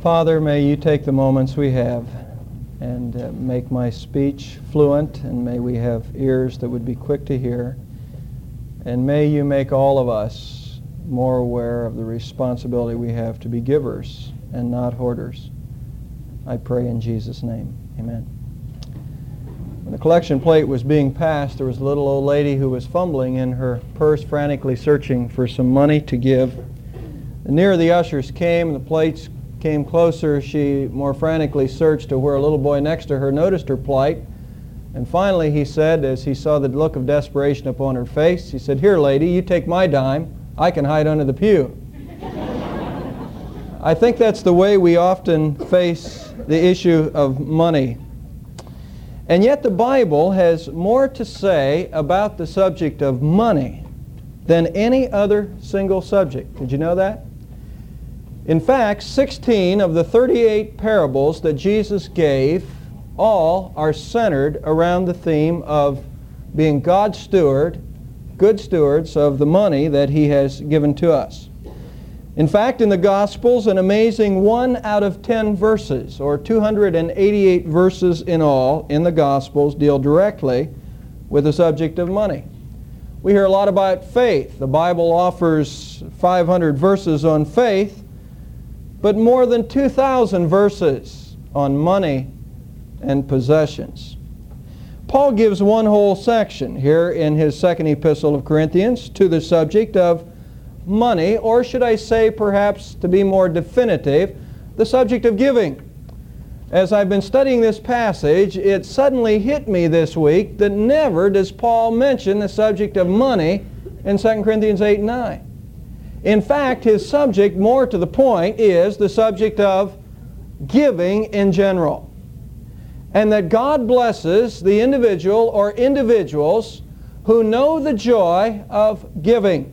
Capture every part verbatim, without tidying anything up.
Father, may you take the moments we have and uh, make my speech fluent, and may we have ears that would be quick to hear. And may you make all of us more aware of the responsibility we have to be givers and not hoarders. I pray in Jesus' name. Amen. When the collection plate was being passed, there was a little old lady who was fumbling in her purse, frantically searching for some money to give. And near the ushers came, and the plates came closer. She more frantically searched to where a little boy next to her noticed her plight. And finally he said, as he saw the look of desperation upon her face, he said, "Here, lady, you take my dime. I can hide under the pew." I think that's the way we often face the issue of money. And yet the Bible has more to say about the subject of money than any other single subject. Did you know that? In fact, sixteen of the thirty-eight parables that Jesus gave all are centered around the theme of being God's steward, good stewards of the money that He has given to us. In fact, in the Gospels, an amazing one out of ten verses, or two hundred eighty-eight verses in all in the Gospels, deal directly with the subject of money. We hear a lot about faith. The Bible offers five hundred verses on faith, but more than two thousand verses on money and possessions. Paul gives one whole section here in his second epistle of Corinthians to the subject of money, or should I say, perhaps to be more definitive, the subject of giving. As I've been studying this passage, it suddenly hit me this week that never does Paul mention the subject of money in Second Corinthians eight and nine. In fact, his subject, more to the point, is the subject of giving in general. And that God blesses the individual or individuals who know the joy of giving.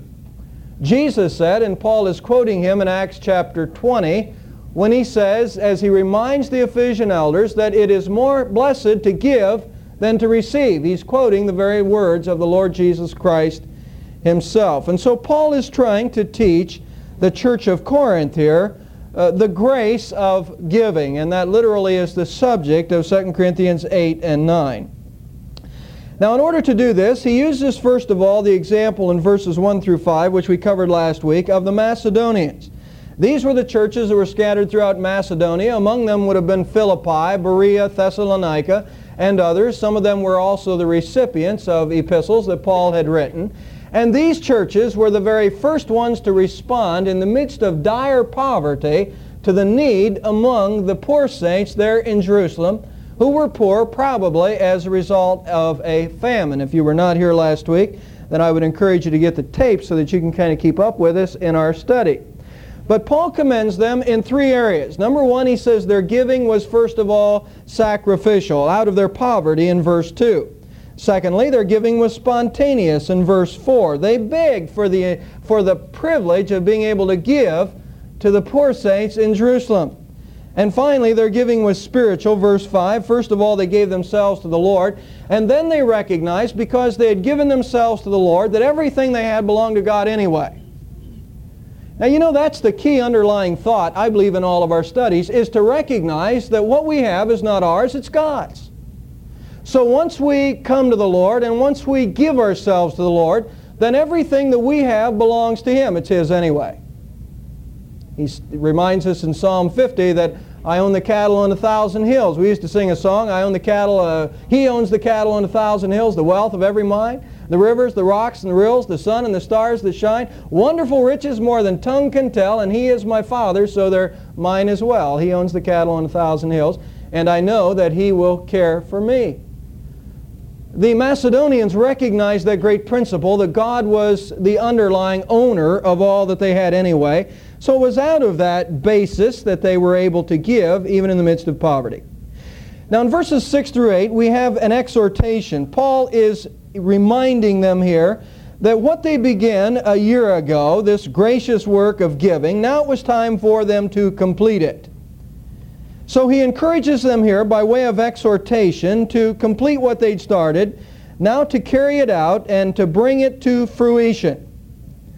Jesus said, and Paul is quoting him in Acts chapter twenty, when he says, as he reminds the Ephesian elders, that it is more blessed to give than to receive. He's quoting the very words of the Lord Jesus Christ Himself. And so Paul is trying to teach the church of Corinth here uh, the grace of giving, and that literally is the subject of Second Corinthians eight and nine. Now, in order to do this, he uses first of all the example in verses one through five, which we covered last week, of the Macedonians. These were the churches that were scattered throughout Macedonia. Among them would have been Philippi, Berea, Thessalonica, and others. Some of them were also the recipients of epistles that Paul had written. And these churches were the very first ones to respond in the midst of dire poverty to the need among the poor saints there in Jerusalem, who were poor probably as a result of a famine. If you were not here last week, then I would encourage you to get the tape so that you can kind of keep up with us in our study. But Paul commends them in three areas. Number one, he says their giving was first of all sacrificial, out of their poverty in verse two. Secondly, their giving was spontaneous in verse four. They begged for the, for the privilege of being able to give to the poor saints in Jerusalem. And finally, their giving was spiritual, verse five. First of all, they gave themselves to the Lord, and then they recognized, because they had given themselves to the Lord, that everything they had belonged to God anyway. Now, you know, that's the key underlying thought, I believe, in all of our studies, is to recognize that what we have is not ours, it's God's. So once we come to the Lord, and once we give ourselves to the Lord, then everything that we have belongs to Him. It's His anyway. He reminds us in Psalm fifty that I own the cattle on a thousand hills. We used to sing a song, I own the cattle, uh, He owns the cattle on a thousand hills, the wealth of every mine, the rivers, the rocks, and the rills, the sun and the stars that shine. Wonderful riches more than tongue can tell, and He is my Father, so they're mine as well. He owns the cattle on a thousand hills, and I know that He will care for me. The Macedonians recognized that great principle, that God was the underlying owner of all that they had anyway. So it was out of that basis that they were able to give, even in the midst of poverty. Now in verses six through eight, we have an exhortation. Paul is reminding them here that what they began a year ago, this gracious work of giving, now it was time for them to complete it. So he encourages them here by way of exhortation to complete what they'd started, now to carry it out and to bring it to fruition.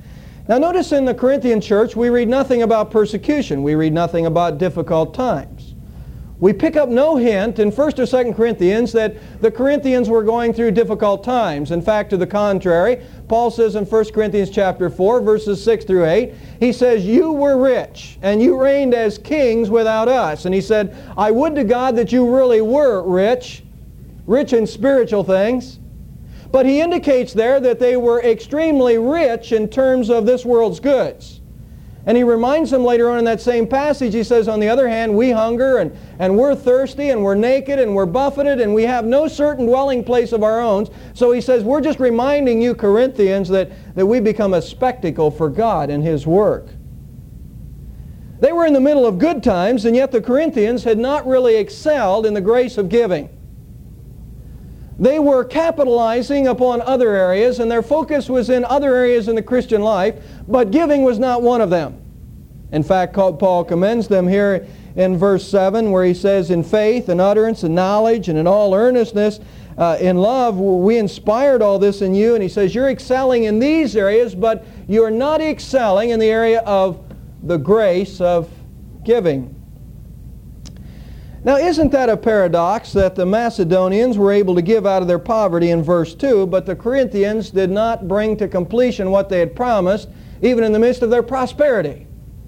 Now notice in the Corinthian church we read nothing about persecution. We read nothing about difficult times. We pick up no hint in First or Second Corinthians that the Corinthians were going through difficult times. In fact, to the contrary, Paul says in First Corinthians chapter four, verses six through eight, he says, "You were rich, and you reigned as kings without us." And he said, "I would to God that you really were rich, rich in spiritual things." But he indicates there that they were extremely rich in terms of this world's goods. And he reminds them later on in that same passage, he says, "On the other hand, we hunger, and, and we're thirsty, and we're naked, and we're buffeted, and we have no certain dwelling place of our own." So he says, we're just reminding you, Corinthians, that, that we become a spectacle for God and His work. They were in the middle of good times, and yet the Corinthians had not really excelled in the grace of giving. They were capitalizing upon other areas, and their focus was in other areas in the Christian life, but giving was not one of them. In fact, Paul commends them here in verse seven, where he says, "In faith and utterance and knowledge and in all earnestness, uh, in love, we inspired all this in you." And he says, you're excelling in these areas, but you're not excelling in the area of the grace of giving. Now, isn't that a paradox that the Macedonians were able to give out of their poverty in verse two, but the Corinthians did not bring to completion what they had promised, even in the midst of their prosperity?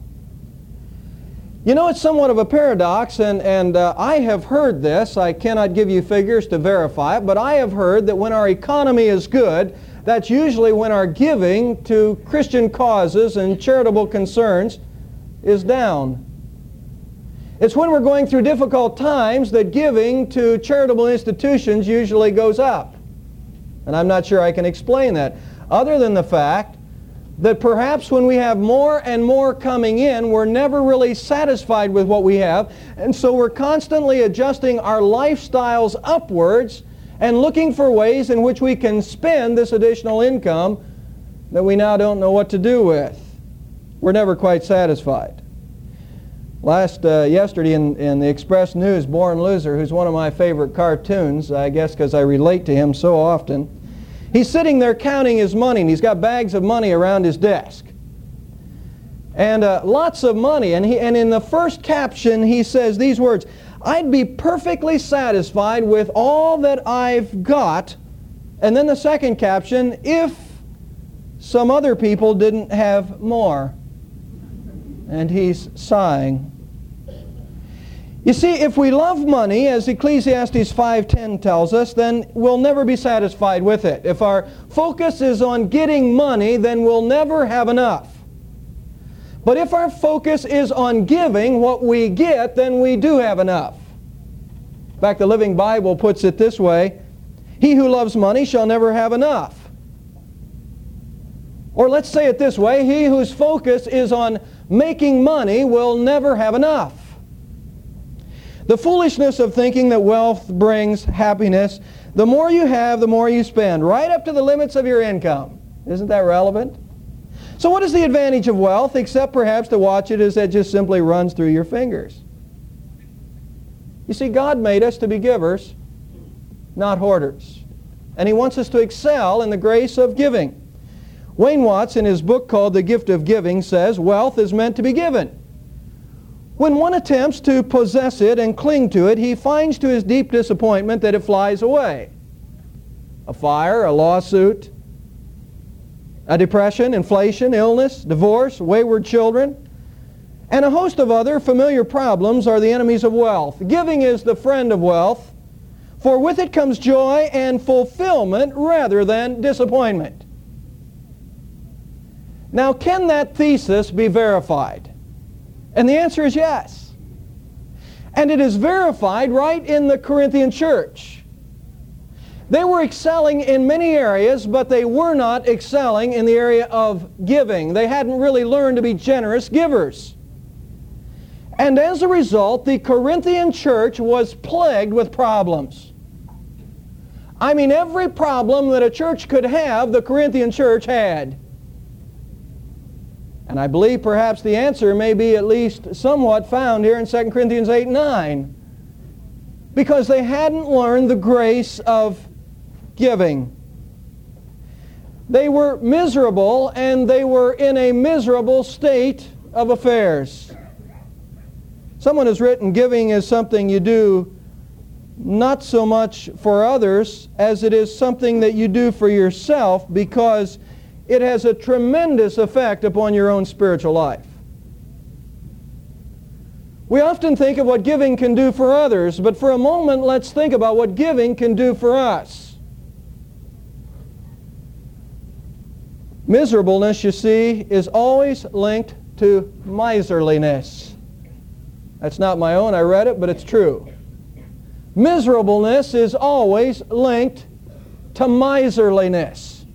You know, it's somewhat of a paradox, and, and uh, I have heard this. I cannot give you figures to verify it, but I have heard that when our economy is good, that's usually when our giving to Christian causes and charitable concerns is down. It's when we're going through difficult times that giving to charitable institutions usually goes up. And I'm not sure I can explain that, other than the fact that perhaps when we have more and more coming in, we're never really satisfied with what we have, and so we're constantly adjusting our lifestyles upwards and looking for ways in which we can spend this additional income that we now don't know what to do with. We're never quite satisfied. Last, uh, yesterday in, in the Express News, Born Loser, who's one of my favorite cartoons, I guess because I relate to him so often, he's sitting there counting his money, and he's got bags of money around his desk. And uh, lots of money. And, he, and in the first caption, he says these words, "I'd be perfectly satisfied with all that I've got." And then the second caption, "if some other people didn't have more." And he's sighing. You see, if we love money, as Ecclesiastes five ten tells us, then we'll never be satisfied with it. If our focus is on getting money, then we'll never have enough. But if our focus is on giving what we get, then we do have enough. In fact, the Living Bible puts it this way, "He who loves money shall never have enough." Or let's say it this way, he whose focus is on making money will never have enough. The foolishness of thinking that wealth brings happiness, the more you have, the more you spend, right up to the limits of your income. Isn't that relevant? So what is the advantage of wealth, except perhaps to watch it as it just simply runs through your fingers? You see, God made us to be givers, not hoarders. And He wants us to excel in the grace of giving. Wayne Watts, in his book called The Gift of Giving, says, wealth is meant to be given. When one attempts to possess it and cling to it, he finds to his deep disappointment that it flies away. A fire, a lawsuit, a depression, inflation, illness, divorce, wayward children, and a host of other familiar problems are the enemies of wealth. Giving is the friend of wealth, for with it comes joy and fulfillment rather than disappointment. Now, can that thesis be verified? And the answer is yes. And it is verified right in the Corinthian church. They were excelling in many areas, but they were not excelling in the area of giving. They hadn't really learned to be generous givers. And as a result, the Corinthian church was plagued with problems. I mean, every problem that a church could have, the Corinthian church had. And I believe perhaps the answer may be at least somewhat found here in Second Corinthians eight and nine. Because they hadn't learned the grace of giving. They were miserable, and they were in a miserable state of affairs. Someone has written, giving is something you do not so much for others as it is something that you do for yourself, because it has a tremendous effect upon your own spiritual life. We often think of what giving can do for others, but for a moment let's think about what giving can do for us. Miserableness, you see, is always linked to miserliness. That's not my own, I read it, but it's true. Miserableness is always linked to miserliness.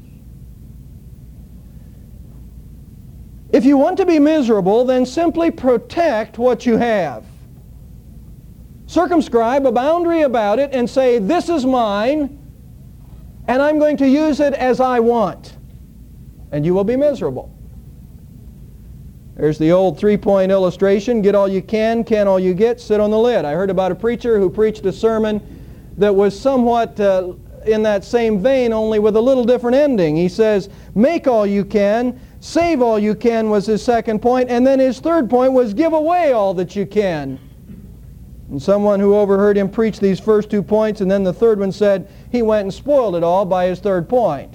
If you want to be miserable, then simply protect what you have. Circumscribe a boundary about it and say, this is mine, and I'm going to use it as I want. And you will be miserable. There's the old three-point illustration, get all you can, can all you get, sit on the lid. I heard about a preacher who preached a sermon that was somewhat uh, in that same vein, only with a little different ending. He says, make all you can, save all you can was his second point, and then his third point was give away all that you can. And someone who overheard him preach these first two points, and then the third one said he went and spoiled it all by his third point.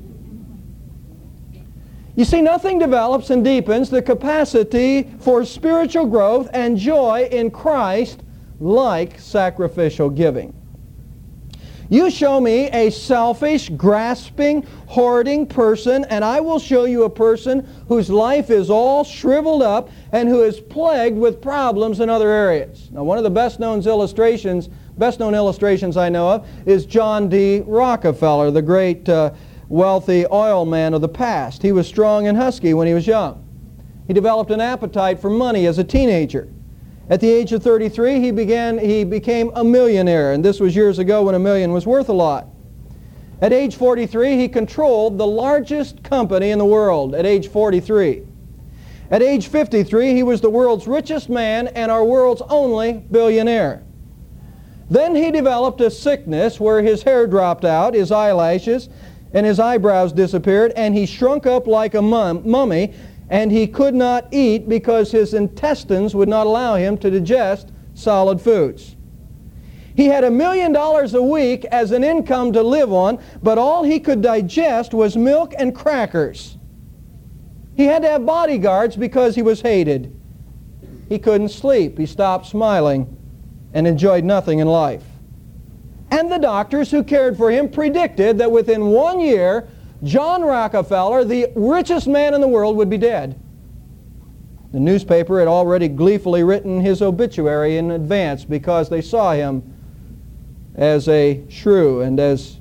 You see, nothing develops and deepens the capacity for spiritual growth and joy in Christ like sacrificial giving. You show me a selfish, grasping, hoarding person, and I will show you a person whose life is all shriveled up and who is plagued with problems in other areas. Now, one of the best-known illustrations, best-known illustrations I know of is John D. Rockefeller, the great uh, wealthy oil man of the past. He was strong and husky when he was young. He developed an appetite for money as a teenager. At the age of thirty-three, he began, he became a millionaire, and this was years ago when a million was worth a lot. At age forty-three, he controlled the largest company in the world at age forty-three. At age fifty-three, he was the world's richest man and our world's only billionaire. Then he developed a sickness where his hair dropped out, his eyelashes, and his eyebrows disappeared, and he shrunk up like a mum, mummy, and he could not eat because his intestines would not allow him to digest solid foods. He had a million dollars a week as an income to live on, but all he could digest was milk and crackers. He had to have bodyguards because he was hated. He couldn't sleep. He stopped smiling and enjoyed nothing in life. And the doctors who cared for him predicted that within one year, John Rockefeller, the richest man in the world, would be dead. The newspaper had already gleefully written his obituary in advance because they saw him as a shrew and as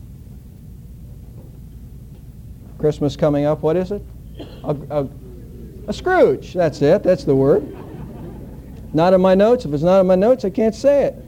Christmas coming up, what is it? A, a, a Scrooge. That's it. That's the word. Not in my notes. If it's not in my notes, I can't say it.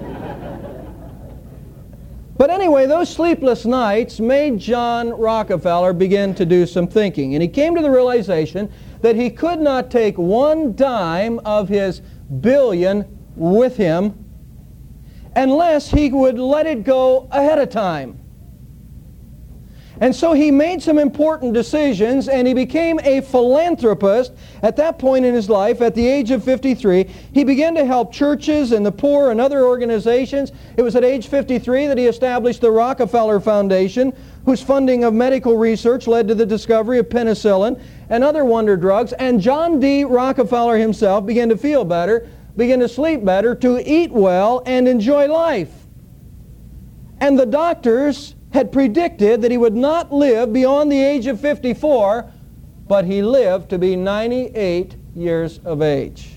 But anyway, those sleepless nights made John Rockefeller begin to do some thinking. And he came to the realization that he could not take one dime of his billion with him unless he would let it go ahead of time. And so he made some important decisions, and he became a philanthropist at that point in his life. At the age of fifty-three, he began to help churches and the poor and other organizations. It was at age fifty-three that he established the Rockefeller Foundation, whose funding of medical research led to the discovery of penicillin and other wonder drugs. And John D. Rockefeller himself began to feel better, began to sleep better, to eat well, and enjoy life. And the doctors had predicted that he would not live beyond the age of fifty-four, but he lived to be ninety-eight years of age.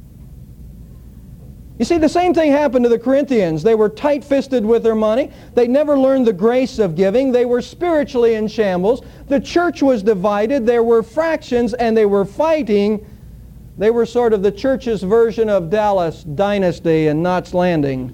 You see, the same thing happened to the Corinthians. They were tight-fisted with their money. They never learned the grace of giving. They were spiritually in shambles. The church was divided. There were fractions, and they were fighting. They were sort of the church's version of Dallas Dynasty and Knots Landing.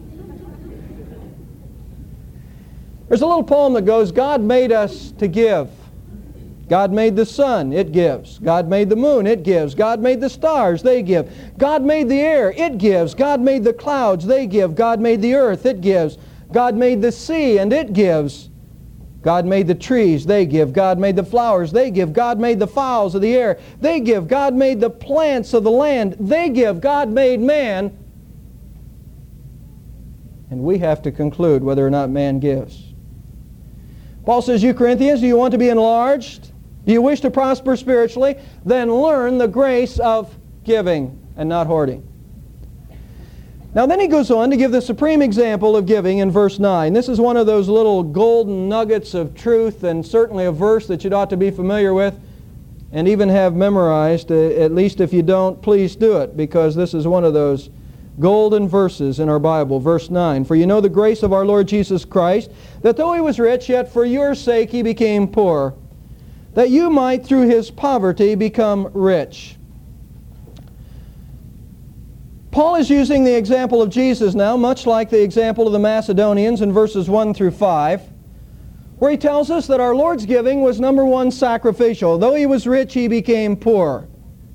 There's a little poem that goes, God made us to give. God made the sun, it gives. God made the moon, it gives. God made the stars, they give. God made the air, it gives. God made the clouds, they give. God made the earth, it gives. God made the sea, and it gives. God made the trees, they give. God made the flowers, they give. God made the fowls of the air, they give. God made the plants of the land, they give. God made man. And we have to conclude whether or not man gives. Paul says, you Corinthians, do you want to be enlarged? Do you wish to prosper spiritually? Then learn the grace of giving and not hoarding. Now then he goes on to give the supreme example of giving in verse nine. This is one of those little golden nuggets of truth, and certainly a verse that you ought to be familiar with and even have memorized. At least if you don't, please do it, because this is one of those golden verses in our Bible. Verse nine, for you know the grace of our Lord Jesus Christ, that though he was rich, yet for your sake he became poor, that you might through his poverty become rich. Paul is using the example of Jesus now, much like the example of the Macedonians in verses one through five, where he tells us that our Lord's giving was, number one, sacrificial. Though he was rich, he became poor.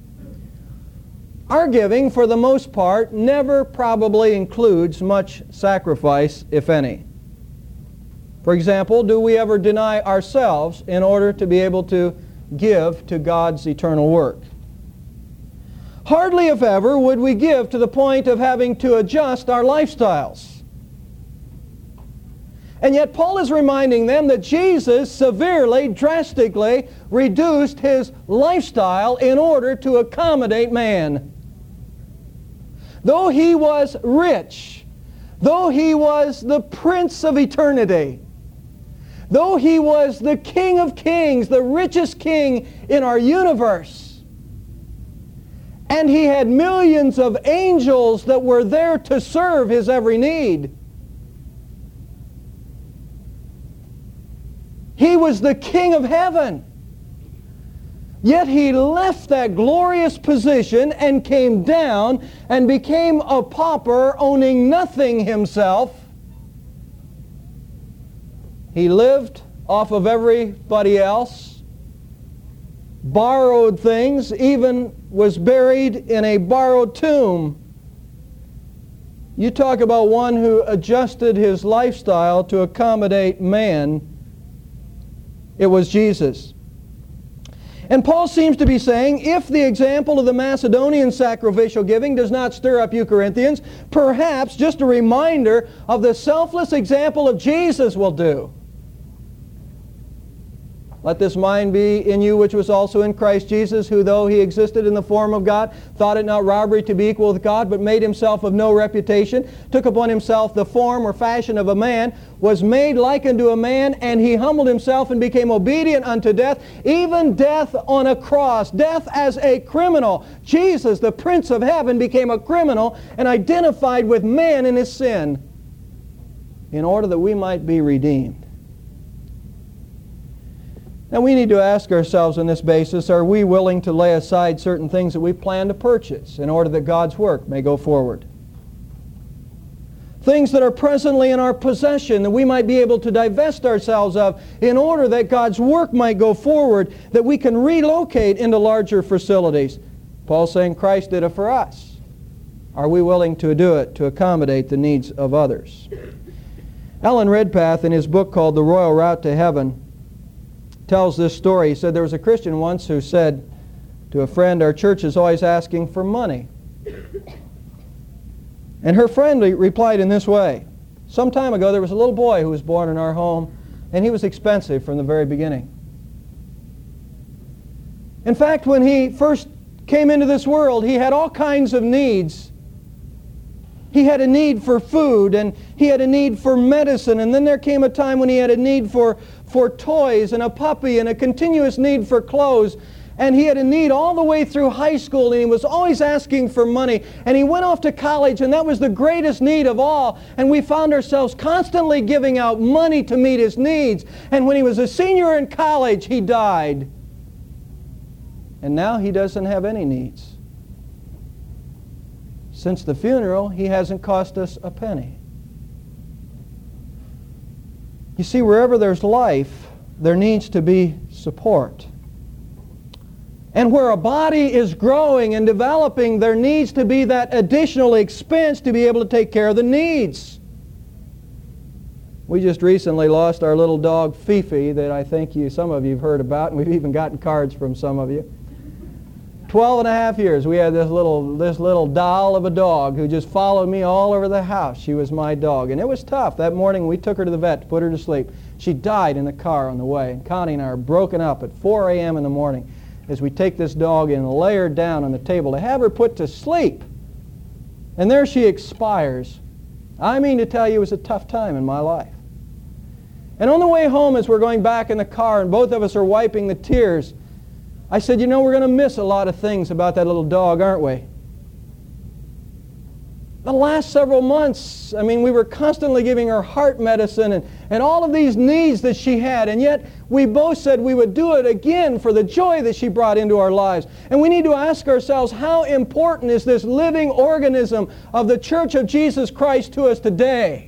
Our giving, for the most part, never probably includes much sacrifice, if any. For example, do we ever deny ourselves in order to be able to give to God's eternal work? Hardly, if ever, would we give to the point of having to adjust our lifestyles. And yet Paul is reminding them that Jesus severely, drastically reduced his lifestyle in order to accommodate man. Though he was rich, though he was the Prince of eternity, though he was the King of kings, the richest king in our universe, and he had millions of angels that were there to serve his every need, he was the King of heaven. Yet he left that glorious position and came down and became a pauper, owning nothing himself. He lived off of everybody else, borrowed things, even was buried in a borrowed tomb. You talk about one who adjusted his lifestyle to accommodate man. It was Jesus. And Paul seems to be saying, if the example of the Macedonian sacrificial giving does not stir up you Corinthians, perhaps just a reminder of the selfless example of Jesus will do. Let this mind be in you which was also in Christ Jesus, who though he existed in the form of God, thought it not robbery to be equal with God, but made himself of no reputation, took upon himself the form or fashion of a man, was made like unto a man, and he humbled himself and became obedient unto death, even death on a cross, death as a criminal. Jesus, the Prince of Heaven, became a criminal and identified with man in his sin in order that we might be redeemed. Now we need to ask ourselves on this basis, are we willing to lay aside certain things that we plan to purchase in order that God's work may go forward? Things that are presently in our possession that we might be able to divest ourselves of in order that God's work might go forward, that we can relocate into larger facilities. Paul's saying Christ did it for us. Are we willing to do it to accommodate the needs of others? Alan Redpath, in his book called The Royal Route to Heaven, tells this story. He said there was a Christian once who said to a friend, our church is always asking for money. And her friend replied in this way. Some time ago there was a little boy who was born in our home, and he was expensive from the very beginning. In fact, when he first came into this world, he had all kinds of needs. He had a need for food, and he had a need for medicine, and then there came a time when he had a need for for toys and a puppy and a continuous need for clothes. And he had a need all the way through high school, and he was always asking for money. And he went off to college, and that was the greatest need of all. And we found ourselves constantly giving out money to meet his needs. And when he was a senior in college, he died. And now he doesn't have any needs. Since the funeral, he hasn't cost us a penny. You see, wherever there's life, there needs to be support. And where a body is growing and developing, there needs to be that additional expense to be able to take care of the needs. We just recently lost our little dog Fifi that I think you, some of you have heard about, and we've even gotten cards from some of you. Twelve and a half years we had this little, this little doll of a dog who just followed me all over the house. She was my dog, and it was tough. That morning we took her to the vet to put her to sleep. She died in the car on the way, and Connie and I are broken up at four a m in the morning as we take this dog and lay her down on the table to have her put to sleep. And there she expires. I mean to tell you, it was a tough time in my life. And on the way home, as we're going back in the car and both of us are wiping the tears, I said, you know, we're going to miss a lot of things about that little dog, aren't we? The last several months, I mean, we were constantly giving her heart medicine and, and all of these needs that she had, and yet we both said we would do it again for the joy that she brought into our lives. And we need to ask ourselves, how important is this living organism of the Church of Jesus Christ to us today?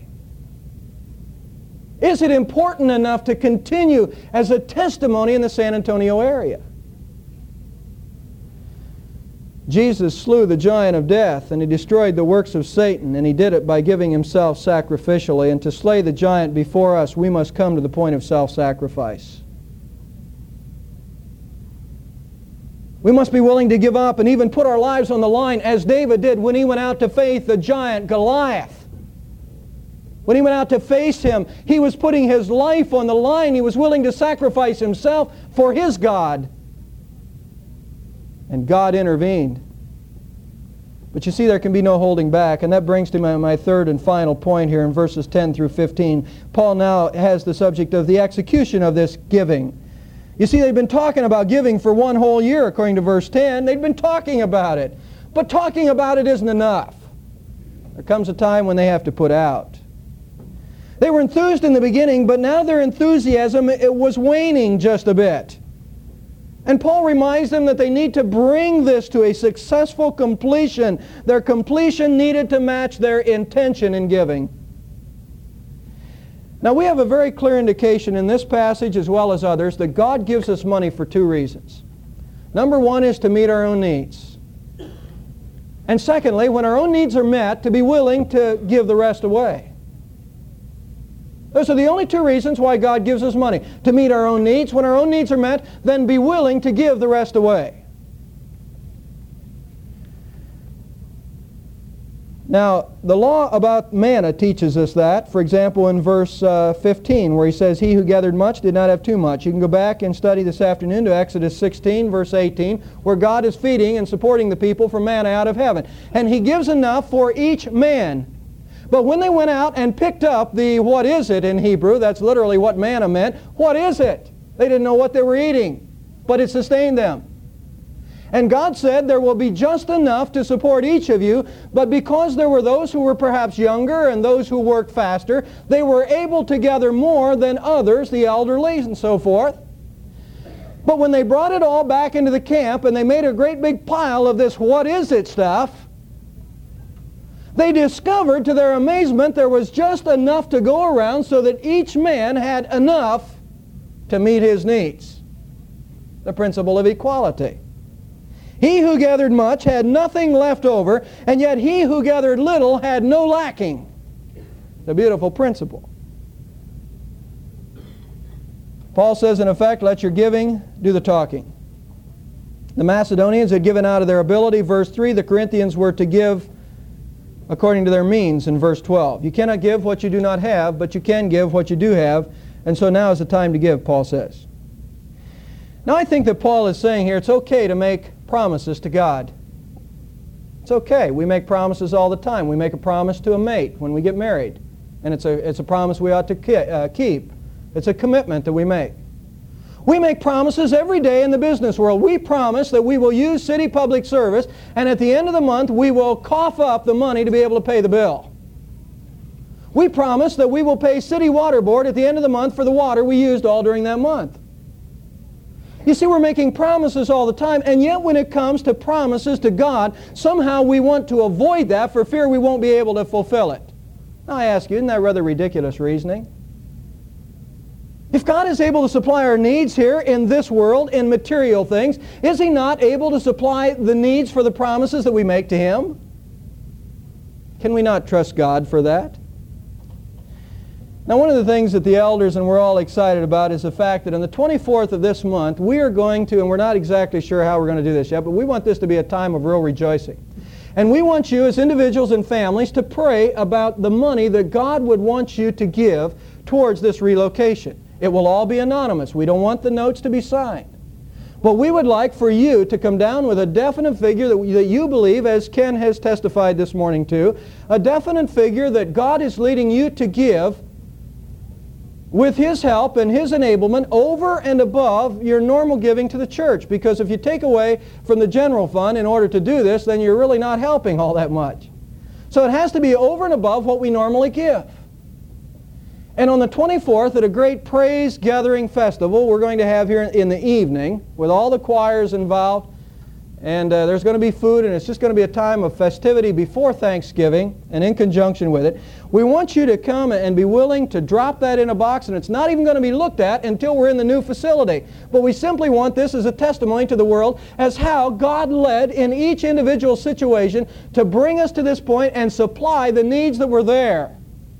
Is it important enough to continue as a testimony in the San Antonio area? Jesus slew the giant of death, and He destroyed the works of Satan, and He did it by giving Himself sacrificially. And to slay the giant before us, we must come to the point of self-sacrifice. We must be willing to give up and even put our lives on the line, as David did when he went out to face the giant Goliath. When he went out to face him, he was putting his life on the line. He was willing to sacrifice himself for his God. And God intervened. But you see, there can be no holding back. And that brings to my, my third and final point here in verses ten through fifteen. Paul now has the subject of the execution of this giving. You see, they've been talking about giving for one whole year, according to verse ten. They've been talking about it. But talking about it isn't enough. There comes a time when they have to put out. They were enthused in the beginning, but now their enthusiasm, it was waning just a bit. And Paul reminds them that they need to bring this to a successful completion. Their completion needed to match their intention in giving. Now we have a very clear indication in this passage as well as others that God gives us money for two reasons. Number one is to meet our own needs. And secondly, when our own needs are met, to be willing to give the rest away. Those are the only two reasons why God gives us money. To meet our own needs. When our own needs are met, then be willing to give the rest away. Now, the law about manna teaches us that. For example, in verse uh, fifteen, where he says, "He who gathered much did not have too much." You can go back and study this afternoon to Exodus sixteen, verse eighteen, where God is feeding and supporting the people from manna out of heaven. And He gives enough for each man. But when they went out and picked up the what is it in Hebrew, that's literally what manna meant, what is it? They didn't know what they were eating, but it sustained them. And God said, there will be just enough to support each of you, but because there were those who were perhaps younger and those who worked faster, they were able to gather more than others, the elderly and so forth. But when they brought it all back into the camp and they made a great big pile of this what is it stuff, they discovered to their amazement there was just enough to go around so that each man had enough to meet his needs. The principle of equality. He who gathered much had nothing left over, and yet he who gathered little had no lacking. The beautiful principle. Paul says, in effect, let your giving do the talking. The Macedonians had given out of their ability, verse three. The Corinthians were to give according to their means in verse twelve. You cannot give what you do not have, but you can give what you do have. And so now is the time to give, Paul says. Now I think that Paul is saying here it's okay to make promises to God. It's okay. We make promises all the time. We make a promise to a mate when we get married. And it's a, it's a promise we ought to ki- uh, keep. It's a commitment that we make. We make promises every day in the business world. We promise that we will use city public service, and at the end of the month we will cough up the money to be able to pay the bill. We promise that we will pay city water board at the end of the month for the water we used all during that month. You see, we're making promises all the time, and yet when it comes to promises to God, somehow we want to avoid that for fear we won't be able to fulfill it. Now I ask you, isn't that rather ridiculous reasoning? If God is able to supply our needs here in this world, in material things, is He not able to supply the needs for the promises that we make to Him? Can we not trust God for that? Now, one of the things that the elders and we're all excited about is the fact that on the twenty-fourth of this month, we are going to, and we're not exactly sure how we're going to do this yet, but we want this to be a time of real rejoicing. And we want you as individuals and families to pray about the money that God would want you to give towards this relocation. It will all be anonymous. We don't want the notes to be signed. But we would like for you to come down with a definite figure that, that you believe, as Ken has testified this morning to, a definite figure that God is leading you to give with His help and His enablement over and above your normal giving to the church. Because if you take away from the general fund in order to do this, then you're really not helping all that much. So it has to be over and above what we normally give. And on the twenty-fourth, at a great praise gathering festival we're going to have here in the evening with all the choirs involved, and uh, there's going to be food, and it's just going to be a time of festivity before Thanksgiving and in conjunction with it. We want you to come and be willing to drop that in a box, and it's not even going to be looked at until we're in the new facility. But we simply want this as a testimony to the world as how God led in each individual situation to bring us to this point and supply the needs that were there.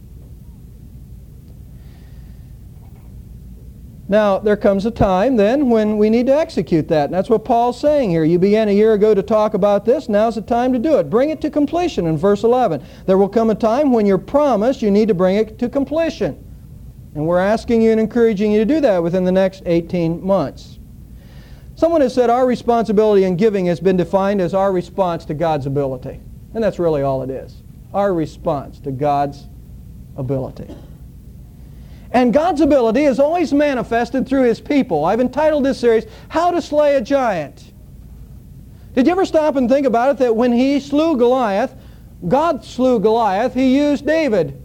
Now, there comes a time then when we need to execute that. And that's what Paul's saying here. You began a year ago to talk about this. Now's the time to do it. Bring it to completion in verse eleven. There will come a time when you're promised you need to bring it to completion. And we're asking you and encouraging you to do that within the next eighteen months. Someone has said our responsibility in giving has been defined as our response to God's ability. And that's really all it is. Our response to God's ability. And God's ability is always manifested through His people. I've entitled this series, How to Slay a Giant. Did you ever stop and think about it that when He slew Goliath, God slew Goliath, He used David.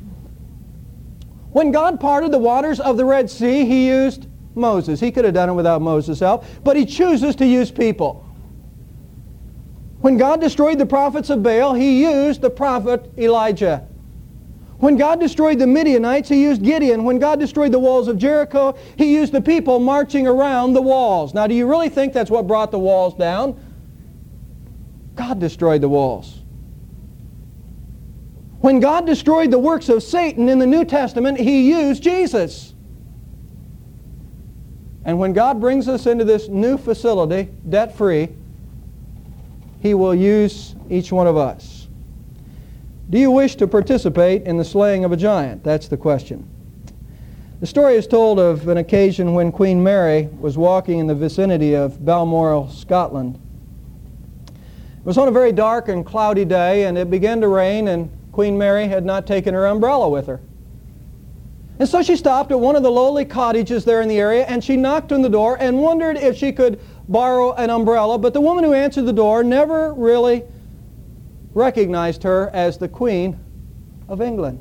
When God parted the waters of the Red Sea, He used Moses. He could have done it without Moses' help, but He chooses to use people. When God destroyed the prophets of Baal, He used the prophet Elijah. When God destroyed the Midianites, He used Gideon. When God destroyed the walls of Jericho, He used the people marching around the walls. Now, do you really think that's what brought the walls down? God destroyed the walls. When God destroyed the works of Satan in the New Testament, He used Jesus. And when God brings us into this new facility, debt-free, He will use each one of us. Do you wish to participate in the slaying of a giant? That's the question. The story is told of an occasion when Queen Mary was walking in the vicinity of Balmoral, Scotland. It was on a very dark and cloudy day, and it began to rain, and Queen Mary had not taken her umbrella with her. And so she stopped at one of the lowly cottages there in the area, and she knocked on the door and wondered if she could borrow an umbrella, but the woman who answered the door never really recognized her as the Queen of England.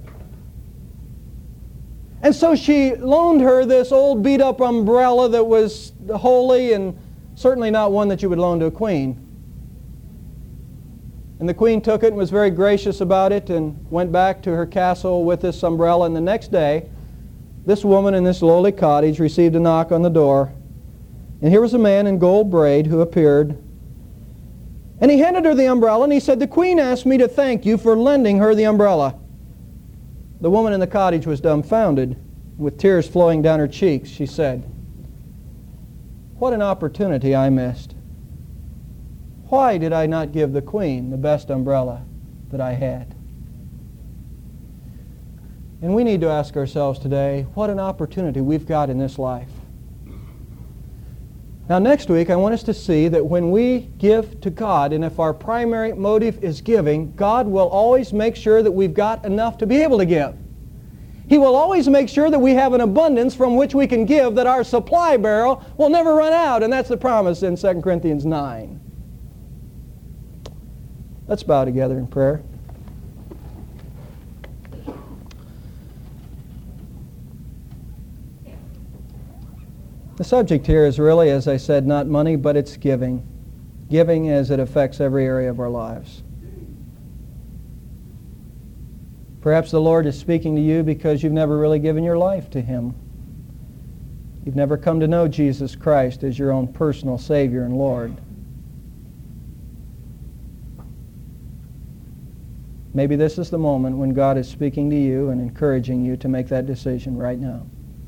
And so she loaned her this old beat-up umbrella that was holy and certainly not one that you would loan to a queen. And the Queen took it and was very gracious about it and went back to her castle with this umbrella. And the next day, this woman in this lowly cottage received a knock on the door. And here was a man in gold braid who appeared. And he handed her the umbrella, and he said, "The Queen asked me to thank you for lending her the umbrella." The woman in the cottage was dumbfounded. With tears flowing down her cheeks, she said, "What an opportunity I missed. Why did I not give the Queen the best umbrella that I had?" And we need to ask ourselves today, what an opportunity we've got in this life. Now, next week, I want us to see that when we give to God, and if our primary motive is giving, God will always make sure that we've got enough to be able to give. He will always make sure that we have an abundance from which we can give, that our supply barrel will never run out, and that's the promise in Second Corinthians nine. Let's bow together in prayer. The subject here is really, as I said, not money, but it's giving. Giving as it affects every area of our lives. Perhaps the Lord is speaking to you because you've never really given your life to Him. You've never come to know Jesus Christ as your own personal Savior and Lord. Maybe this is the moment when God is speaking to you and encouraging you to make that decision right now.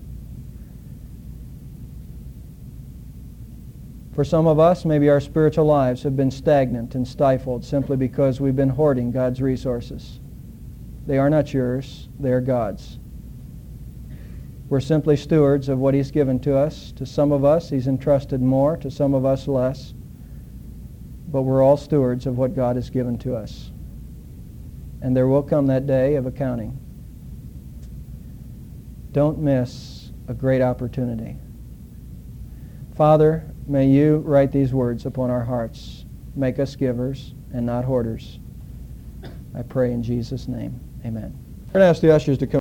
For some of us, maybe our spiritual lives have been stagnant and stifled simply because we've been hoarding God's resources. They are not yours, they are God's. We're simply stewards of what He's given to us. To some of us, He's entrusted more, to some of us less. But we're all stewards of what God has given to us. And there will come that day of accounting. Don't miss a great opportunity. Father, may You write these words upon our hearts. Make us givers and not hoarders. I pray in Jesus' name. Amen. I'm going to ask the ushers to come